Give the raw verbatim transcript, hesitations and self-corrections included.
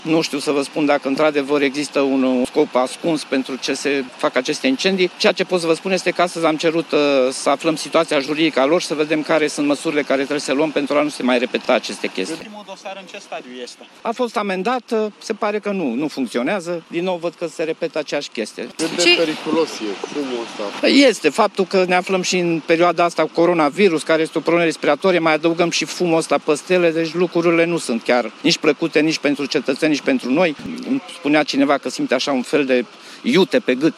Nu știu să vă spun dacă într-adevăr există un scop ascuns pentru ce se fac aceste incendii. Ceea ce pot să vă spun este că astăzi am cerut uh, să aflăm situația juridică a lor, să vedem care sunt măsurile care trebuie să luăm pentru a nu se mai repeta aceste chestii. Primul dosar în ce stadiu este? A fost amendat, se pare că nu, nu funcționează. Din nou văd că se repetă aceeași chestie. Cât de Ce... periculos e fumul ăsta? Este faptul că ne aflăm și în perioada asta cu coronavirus, care este o problemă respiratorie, mai adăugăm și fumul ăsta pe stele, deci lucrurile nu sunt chiar nici plăcute, nici pentru cetățeni, nici pentru noi. Îmi spunea cineva că simte așa un fel de iute pe gât.